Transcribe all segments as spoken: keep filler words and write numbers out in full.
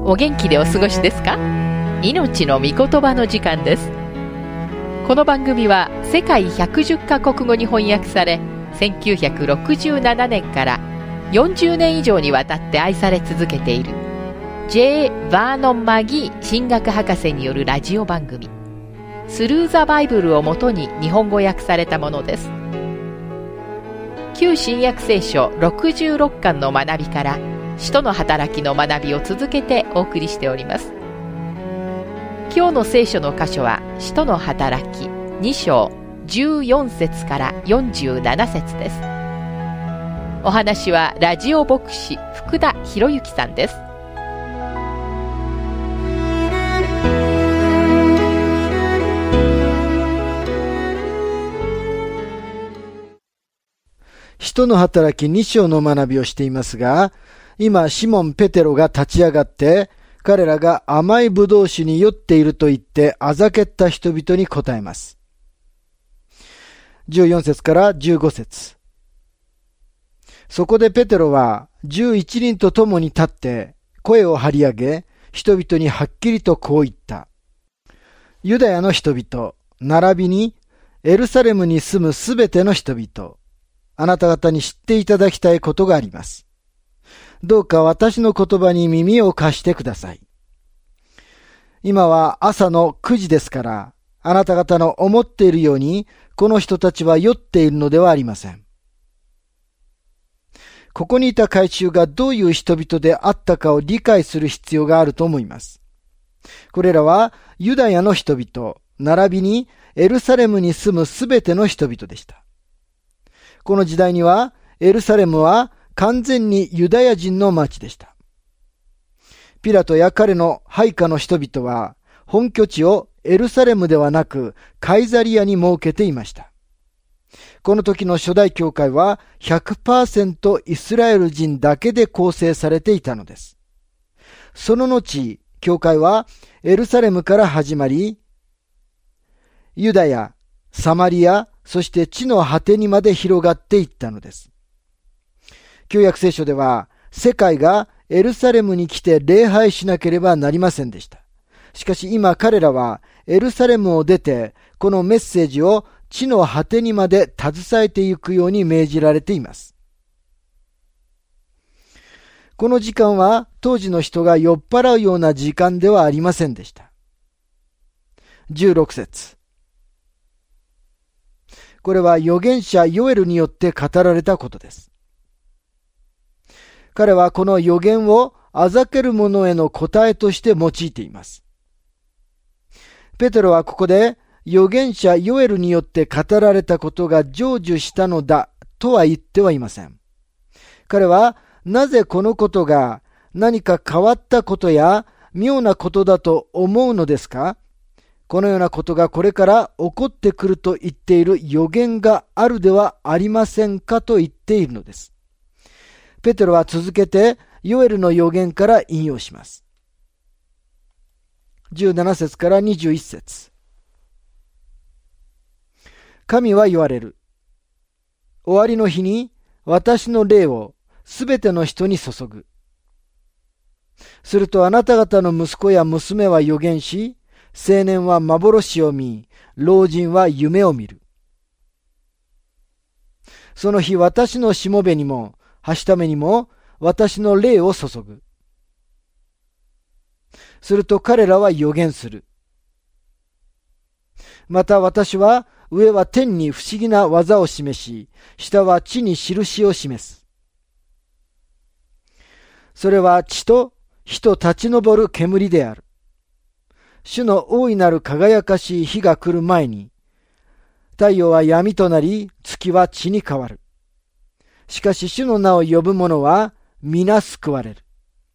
お元気でお過ごしですか？命の御言葉の時間です。この番組は世界ひゃくじゅっカ国語に翻訳され、せんきゅうひゃくろくじゅうななねんからよんじゅうねん以上にわたって愛され続けている J. バーノン・マギー神学博士によるラジオ番組、スルーザバイブルをもとに日本語訳されたものです。旧新約聖書ろくじゅうろっかんの学びから使徒の働きの学びを続けてお送りしております。今日の聖書の箇所は使徒の働きに章じゅうよん節からよんじゅうなな節です。お話はラジオ牧師福田博之さんです。 使徒の働きに章の学びをしていますが、今シモン・ペテロが立ち上がって彼らが甘いブドウ酒に酔っていると言ってあざけった人々に答えます。じゅうよん節からじゅうご節。そこでペテロはじゅういちにんと共に立って声を張り上げ、人々にはっきりとこう言った。ユダヤの人々、並びにエルサレムに住むすべての人々、あなた方に知っていただきたいことがあります。どうか私の言葉に耳を貸してください。今は朝のくじですから、あなた方の思っているように、この人たちは酔っているのではありません。ここにいた会衆がどういう人々であったかを理解する必要があると思います。これらはユダヤの人々、並びにエルサレムに住むすべての人々でした。この時代にはエルサレムは完全にユダヤ人の町でした。ピラトや彼の配下の人々は本拠地をエルサレムではなくカイザリアに設けていました。この時の初代教会は ひゃくパーセント イスラエル人だけで構成されていたのです。その後、教会はエルサレムから始まり、ユダヤ、サマリア、そして地の果てにまで広がっていったのです。旧約聖書では、世界がエルサレムに来て礼拝しなければなりませんでした。しかし今彼らはエルサレムを出て、このメッセージを地の果てにまで携えていくように命じられています。この時間は当時の人が酔っ払うような時間ではありませんでした。じゅうろく節。これは預言者ヨエルによって語られたことです。彼はこの預言をあざける者への答えとして用いています。ペテロはここで預言者ヨエルによって語られたことが成就したのだとは言ってはいません。彼はなぜこのことが何か変わったことや妙なことだと思うのですか？このようなことがこれから起こってくると言っている預言があるではありませんかと言っているのです。ペテロは続けてヨエルの預言から引用します。じゅうなな節からにじゅういち節。神は言われる。終わりの日に私の霊をすべての人に注ぐ。するとあなた方の息子や娘は預言し、青年は幻を見、老人は夢を見る。その日私のしもべにも、はしためにも私の霊を注ぐ。すると彼らは預言する。また私は上は天に不思議な技を示し、下は地に印を示す。それは地と火と立ち上る煙である。主の大いなる輝かしい日が来る前に、太陽は闇となり、月は血に変わる。しかし主の名を呼ぶ者は皆救われる。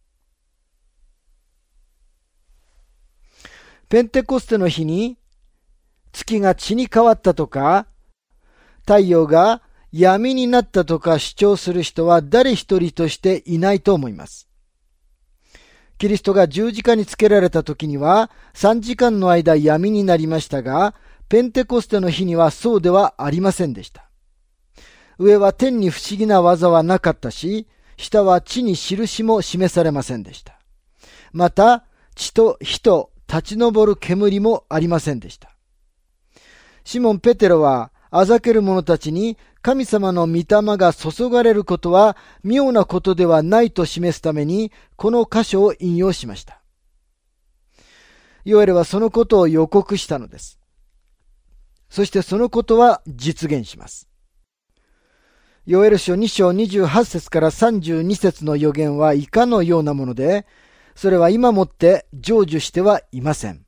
ペンテコステの日に月が血に変わったとか、太陽が闇になったとか主張する人は誰一人としていないと思います。キリストが十字架につけられた時にはさんじかんの間闇になりましたが、ペンテコステの日にはそうではありませんでした。上は天に不思議な技はなかったし、下は地に印も示されませんでした。 また血と火と立ち上る煙もありませんでした。シモン・ペテロはあざける者たちに神様の御霊が注がれることは妙なことではないと示すためにこの箇所を引用しました。ヨエルはそのことを予告したのです。そしてそのことは実現します。ヨエル書に章にじゅうはち節からさんじゅうに節の予言は以下のようなもので、それは今もって成就してはいません。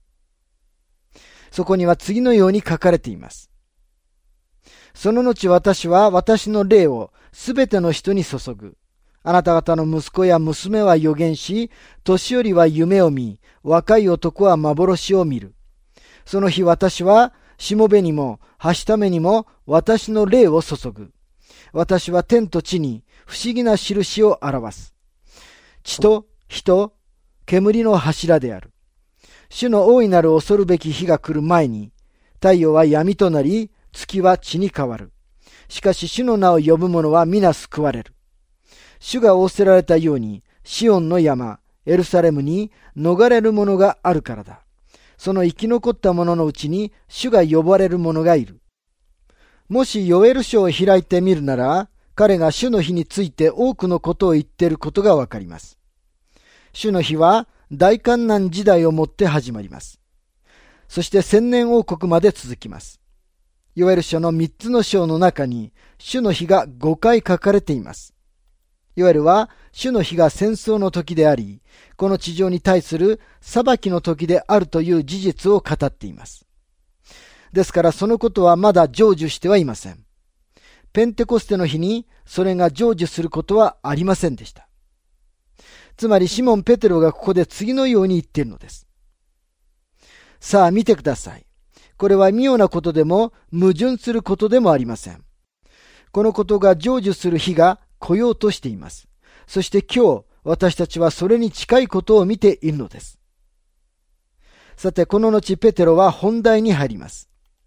そこには次のように書かれています。その後私は私の霊をすべての人に注ぐ。あなた方の息子や娘は預言し、年寄りは夢を見、若い男は幻を見る。その日私はしもべにもはしためにも私の霊を注ぐ。私は天と地に不思議な印を表す。血と火と煙の柱である。主の大いなる恐るべき日が来る前に、太陽は闇となり、月は血に変わる。しかし主の名を呼ぶ者は皆救われる。主が仰せられたように、シオンの山、エルサレムに逃れる者があるからだ。その生き残った者のうちに主が呼ばれる者がいる。もしヨエル書を開いてみるなら、彼が主の日について多くのことを言っていることがわかります。主の日は大観難時代をもって始まります。そして千年王国まで続きます。ヨエル書の三つの章の中に主の日がごかい書かれています。ヨエルは主の日が戦争の時であり、この地上に対する裁きの時であるという事実を語っています。ですからそのことはまだ成就してはいません。ペンテコステの日にそれが成就することはありませんでした。つまりシモン・ペテロがここで次のように言っているのです。さあ見てください。これは妙なことでも矛盾することでもありません。このことが成就する日が来ようとしています。そして今日私たちはそれに近いことを見ているのです。さてこの後ペテロは本題に入ります。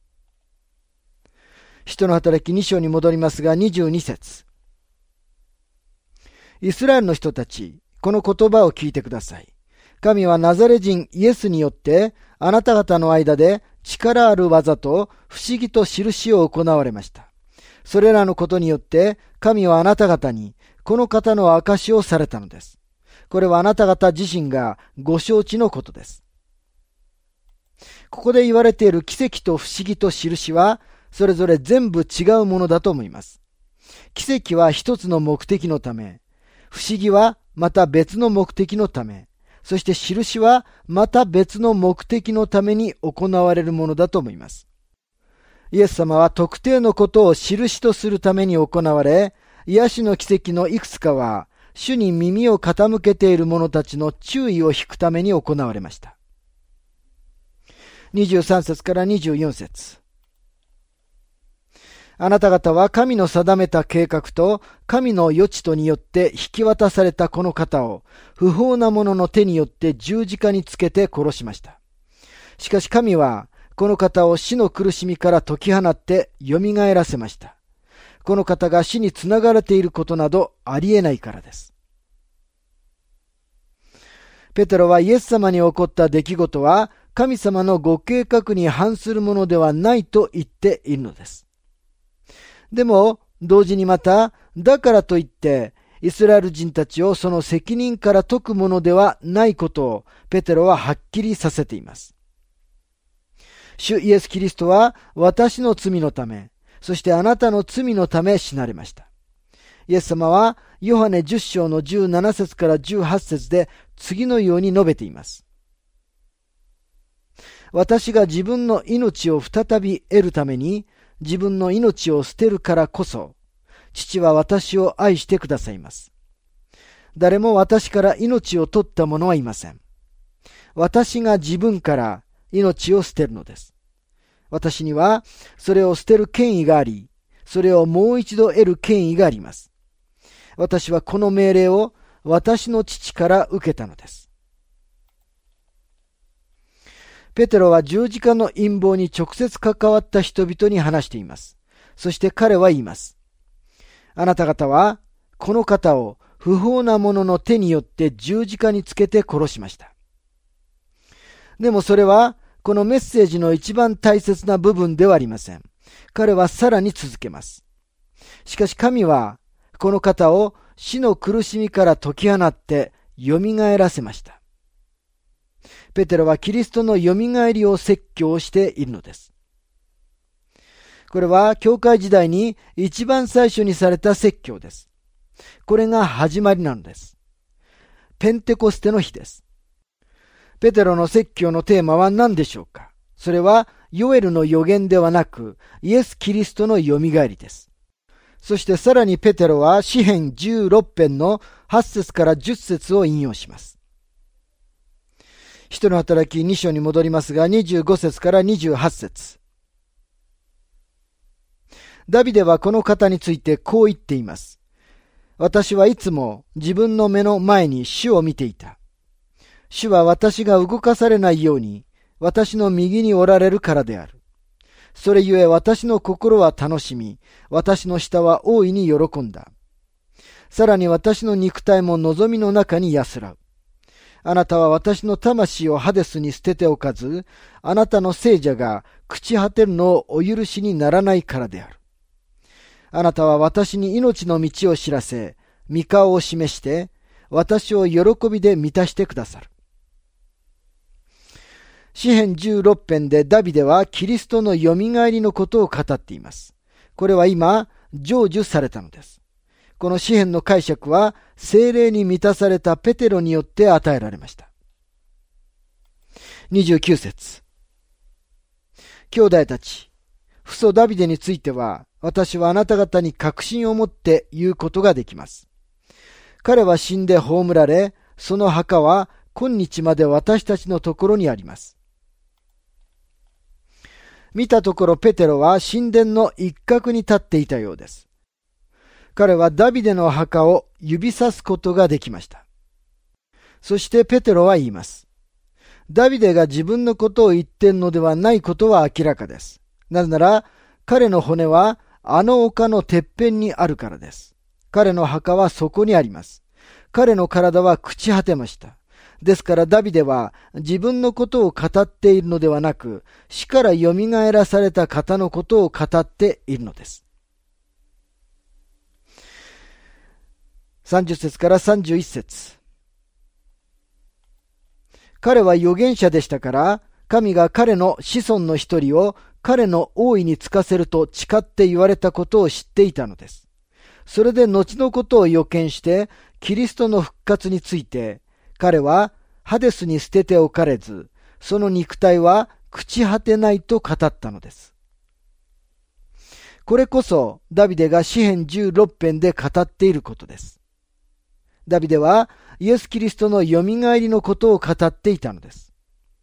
使徒の働きに章に戻りますがにじゅうに節。イスラエルの人たち、この言葉を聞いてください。神はナザレ人イエスによってあなた方の間で力ある技と不思議と印を行われました。それらのことによって神はあなた方にこの方の証をされたのです。これはあなた方自身がご承知のことです。ここで言われている奇跡と不思議と印はそれぞれ全部違うものだと思います。奇跡は一つの目的のため、不思議はまた別の目的のため、そして印はまた別の目的のために行われるものだと思います。イエス様は特定のことを印とするために行われ、癒しの奇跡のいくつかは、主に耳を傾けている者たちの注意を引くために行われました。にじゅうさん節からにじゅうよん節。あなた方は神の定めた計画と神の余地とによって引き渡されたこの方を不法な者の手によって十字架につけて殺しました。しかし神はこの方を死の苦しみから解き放って蘇らせました。この方が死につながれていることなどありえないからです。ペテロはイエス様に起こった出来事は神様のご計画に反するものではないと言っているのです。でも同時にまただからといってイスラエル人たちをその責任から解くものではないことをペテロははっきりさせています。主イエス・キリストは私の罪のため、そしてあなたの罪のため死なれました。イエス様はヨハネじゅっ章のじゅうなな節からじゅうはち節で次のように述べています。私が自分の命を再び得るために自分の命を捨てるからこそ、父は私を愛してくださいます。誰も私から命を取った者はいません。私が自分から命を捨てるのです。私にはそれを捨てる権威があり、それをもう一度得る権威があります。私はこの命令を私の父から受けたのです。ペテロは十字架の陰謀に直接関わった人々に話しています。そして彼は言います。あなた方はこの方を不法な者の手によって十字架につけて殺しました。でもそれは、このメッセージの一番大切な部分ではありません。彼はさらに続けます。しかし神は、この方を死の苦しみから解き放って蘇らせました。ペテロはキリストの蘇りを説教しているのです。これは教会時代に一番最初にされた説教です。これが始まりなのです。ペンテコステの日です。ペテロの説教のテーマは何でしょうか。それはヨエルの預言ではなくイエス・キリストの蘇りです。そしてさらにペテロは詩編じゅうろく編のはち節からじゅっ節を引用します。使徒の働きに章に戻りますがにじゅうご節からにじゅうはち節。ダビデはこの方についてこう言っています。私はいつも自分の目の前に主を見ていた。主は私が動かされないように私の右におられるからである。それゆえ私の心は楽しみ、私の舌は大いに喜んだ。さらに私の肉体も望みの中に安らう。あなたは私の魂をハデスに捨てておかず、あなたの聖者が朽ち果てるのをお許しにならないからである。あなたは私に命の道を知らせ、御顔を示して、私を喜びで満たしてくださる。詩編じゅうろく編でダビデはキリストの蘇りのことを語っています。これは今、成就されたのです。この詩編の解釈は、聖霊に満たされたペテロによって与えられました。にじゅうきゅう節。兄弟たち、父祖ダビデについては、私はあなた方に確信を持って言うことができます。彼は死んで葬られ、その墓は今日まで私たちのところにあります。見たところペテロは神殿の一角に立っていたようです。彼はダビデの墓を指さすことができました。そしてペテロは言います。ダビデが自分のことを言っているのではないことは明らかです。なぜなら彼の骨はあの丘のてっぺんにあるからです。彼の墓はそこにあります。彼の体は朽ち果てました。ですからダビデは自分のことを語っているのではなく、死から蘇らされた方のことを語っているのです。さんじゅっ節からさんじゅういち節。彼は預言者でしたから、神が彼の子孫の一人を彼の王位につかせると誓って言われたことを知っていたのです。それで後のことを予見して、キリストの復活について、彼はハデスに捨てておかれず、その肉体は朽ち果てないと語ったのです。これこそダビデが詩編じゅうろく編で語っていることです。ダビデはイエス・キリストの蘇りのことを語っていたのです。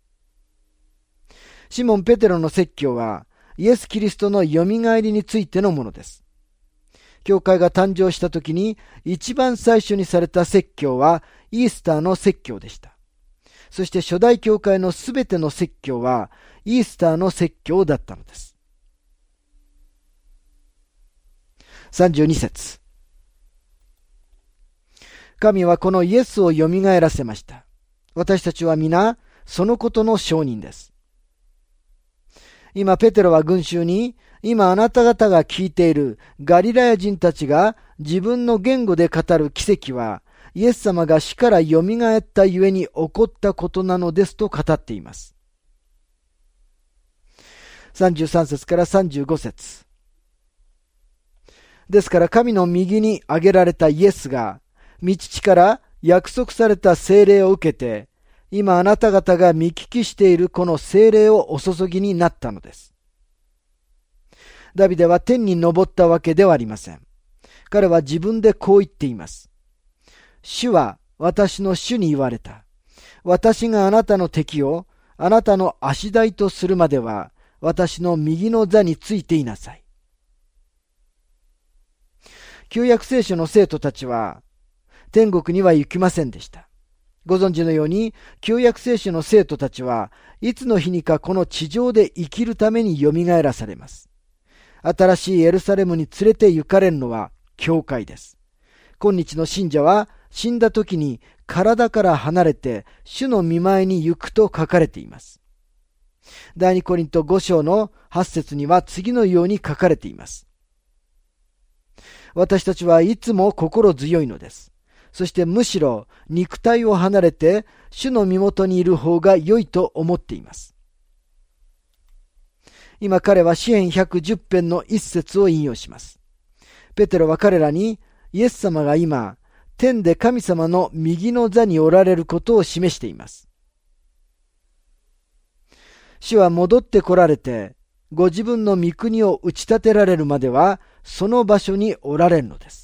シモン・ペテロの説教はイエス・キリストの蘇りについてのものです。教会が誕生した時に一番最初にされた説教はイースターの説教でした。そして初代教会のすべての説教はイースターの説教だったのです。さんじゅうに節。神はこのイエスを蘇らせました。私たちは皆そのことの証人です。今ペテロは群衆に、今あなた方が聞いているガリラヤ人たちが自分の言語で語る奇跡はイエス様が死から蘇ったゆえに起こったことなのですと語っています。さんじゅうさん節からさんじゅうご節。ですから神の右に挙げられたイエスが御父から約束された聖霊を受けて、今あなた方が見聞きしているこの聖霊をお注ぎになったのです。ダビデは天に昇ったわけではありません。彼は自分でこう言っています。主は私の主に言われた。私があなたの敵をあなたの足台とするまでは私の右の座についていなさい。旧約聖書の生徒たちは天国には行きませんでした。ご存知のように旧約聖書の生徒たちはいつの日にかこの地上で生きるために蘇らされます。新しいエルサレムに連れて行かれるのは教会です。 今日の信者は死んだ時に体から離れて主の御前に行くと書かれています。第二コリントご章のはち節には次のように書かれています。私たちはいつも心強いのです。そしてむしろ肉体を離れて主の身元にいる方が良いと思っています。今彼は詩編ひゃくじゅう編の一節を引用します。ペテロは彼らにイエス様が今天で神様の右の座におられることを示しています。主は戻って来られてご自分の御国を打ち立てられるまではその場所におられるのです。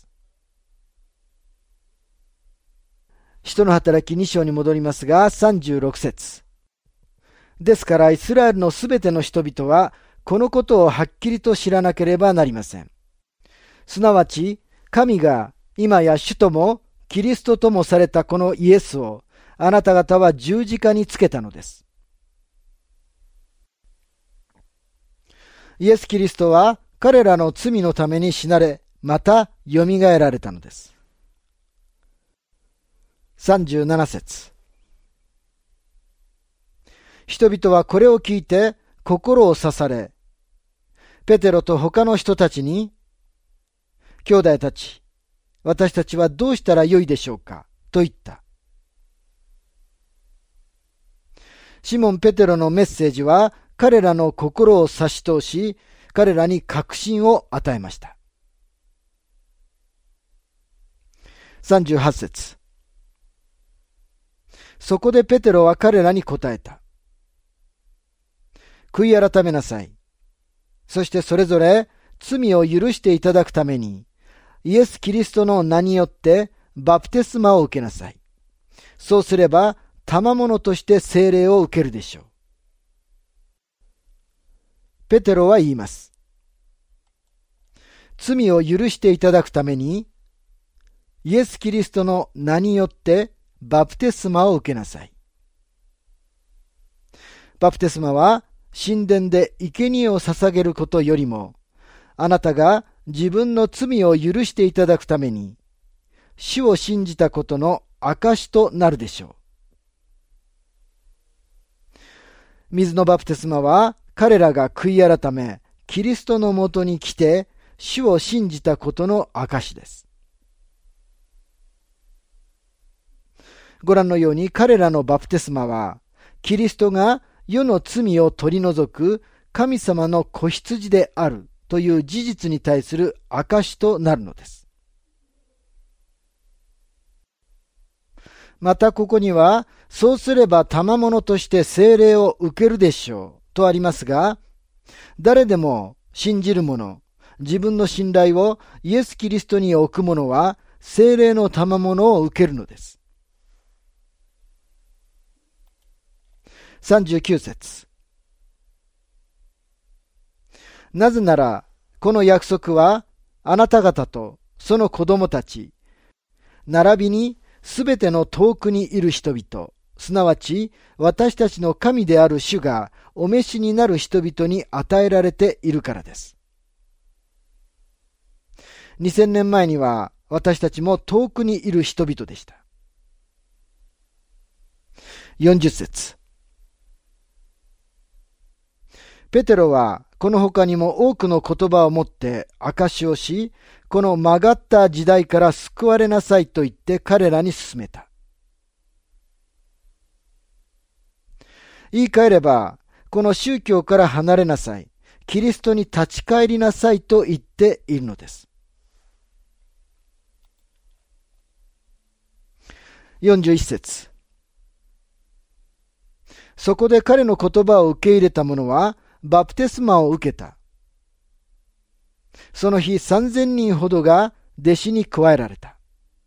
使徒の働きに章に戻りますが、さんじゅうろく節。ですからイスラエルのすべての人々はこのことをはっきりと知らなければなりません。すなわち神が今や主ともキリストともされたこのイエスをあなた方は十字架につけたのです。イエス・キリストは彼らの罪のために死なれ、またよみがえられたのです。さんじゅうなな節。人々はこれを聞いて心を刺され、ペテロと他の人たちに、兄弟たち、私たちはどうしたらよいでしょうかと言った。シモン・ペテロのメッセージは彼らの心を差し通し、彼らに確信を与えました。さんじゅうはち節。そこでペテロは彼らに答えた。悔い改めなさい。そしてそれぞれ罪を許していただくために、イエス・キリストの名によってバプテスマを受けなさい。そうすれば、賜物として聖霊を受けるでしょう。ペテロは言います。罪を許していただくために、イエス・キリストの名によってバプテスマを受けなさい。バプテスマは神殿で生贄を捧げることよりも、あなたが自分の罪を許していただくために、主を信じたことの証となるでしょう。水のバプテスマは彼らが悔い改め、キリストのもとに来て、主を信じたことの証です。ご覧のように彼らのバプテスマは、キリストが世の罪を取り除く神様の子羊であるという事実に対する証となるのです。またここには、そうすれば賜物として聖霊を受けるでしょうとありますが、誰でも信じる者、自分の信頼をイエス・キリストに置く者は聖霊の賜物を受けるのです。さんじゅうきゅう節。なぜなら、この約束はあなた方とその子供たち、並びにすべての遠くにいる人々、すなわち私たちの神である主がお召しになる人々に与えられているからです。にせんねんまえには私たちも遠くにいる人々でした。よんじゅう節。ペテロはこの他にも多くの言葉を持って証しをし、この曲がった時代から救われなさいと言って彼らに勧めた。言い換えれば、この宗教から離れなさい、キリストに立ち返りなさいと言っているのです。よんじゅういち節。そこで彼の言葉を受け入れた者はバプテスマを受けた。その日さんぜんにんほどが弟子に加えられた。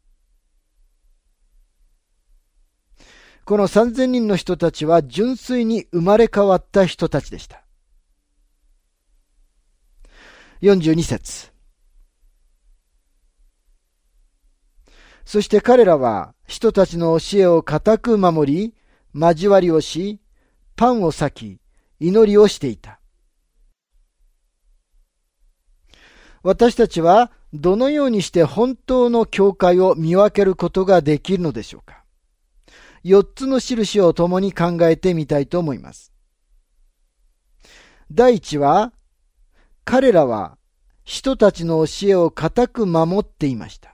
このさんぜんにんの人たちは純粋に生まれ変わった人たちでした。よんじゅうに節。そして彼らは人たちの教えを固く守り、交わりをし、パンを裂き、祈りをしていた。私たちはどのようにして本当の教会を見分けることができるのでしょうか。よっつの印を共に考えてみたいと思います。第一は、彼らは人たちの教えを固く守っていました。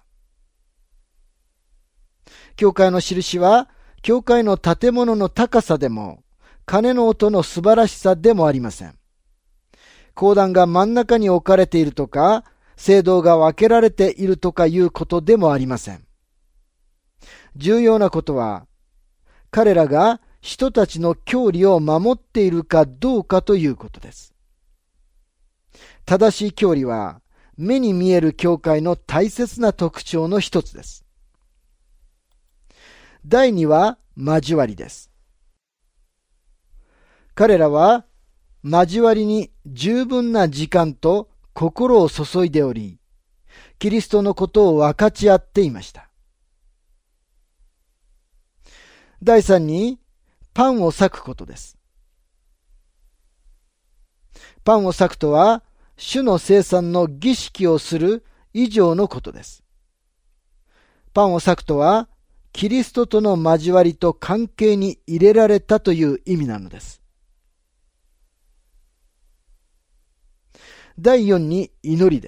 教会の印は、教会の建物の高さでも、鐘の音の素晴らしさでもありません。講談が真ん中に置かれているとか、聖堂が分けられているとかいうことでもありません。重要なことは、彼らが人たちの教理を守っているかどうかということです。正しい教理は、目に見える教会の大切な特徴の一つです。第二は、交わりです。彼らは、交わりに十分な時間と心を注いでおり、キリストのことを分かち合っていました。第三に、パンを裂くことです。パンを裂くとは、主の聖餐の儀式をする以上のことです。パンを裂くとは、キリストとの交わりと関係に入れられたという意味なのです。第四に祈りです。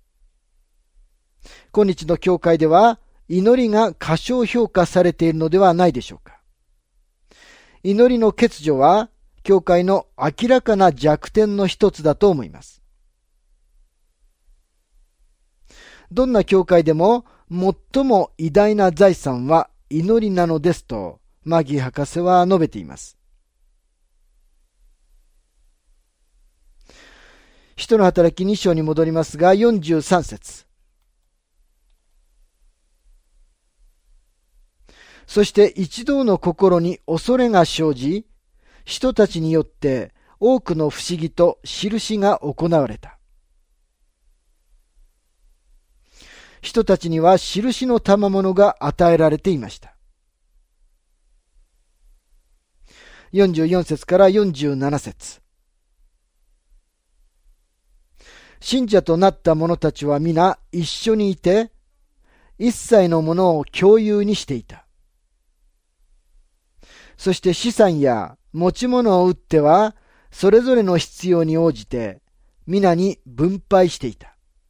今日の教会では祈りが過小評価されているのではないでしょうか。祈りの欠如は教会の明らかな弱点の一つだと思います。どんな教会でも最も偉大な財産は祈りなのですとマギー博士は述べています。使徒の働きに章に戻りますが、よんじゅうさん節。そして一同の心に恐れが生じ、人たちによって多くの不思議と印が行われた。人たちには印の賜物が与えられていました。よんじゅうよん節からよんじゅうなな節。信者となった者たちは皆一緒にいて、一切のものを共有にしていた。そして資産や持ち物を売っては、それぞれの必要に応じて、皆に分配していた。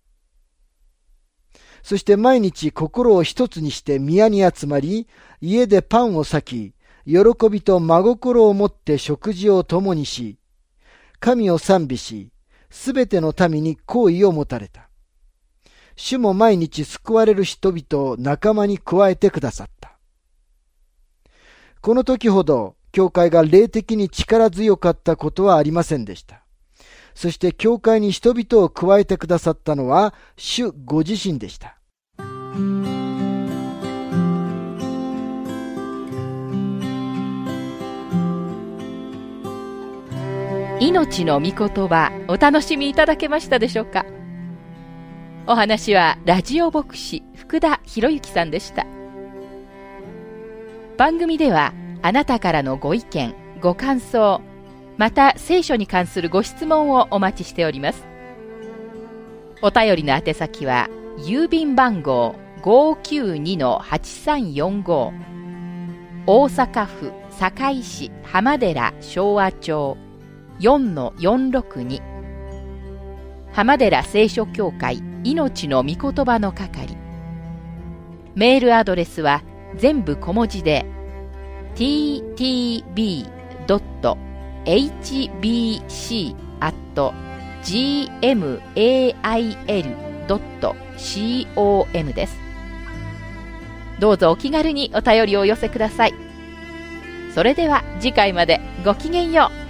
そして毎日心を一つにして宮に集まり、家でパンを裂き、喜びと真心を持って食事を共にし、神を賛美し、すべての民に好意を持たれた。主も毎日救われる人々を仲間に加えてくださった。この時ほど、教会が霊的に力強かったことはありませんでした。そして教会に人々を加えてくださったのは、主ご自身でした。 命の御言葉、お楽しみいただけましたでしょうか。お話はラジオ牧師福田博之さんでした。番組ではあなたからのご意見、ご感想、また聖書に関するご質問をお待ちしております。お便りの宛先は郵便番号 ごーきゅうにのはちさんよんご 大阪府堺市浜寺昭和町 よんのよんろくに 浜寺聖書協会命の御言葉の係。メールアドレスは全部小文字で ティーティービードットエイチビーシー アット ジーエムエーアイエル ドット コム です。どうぞお気軽にお便りをお寄せください。それでは次回までごきげんよう。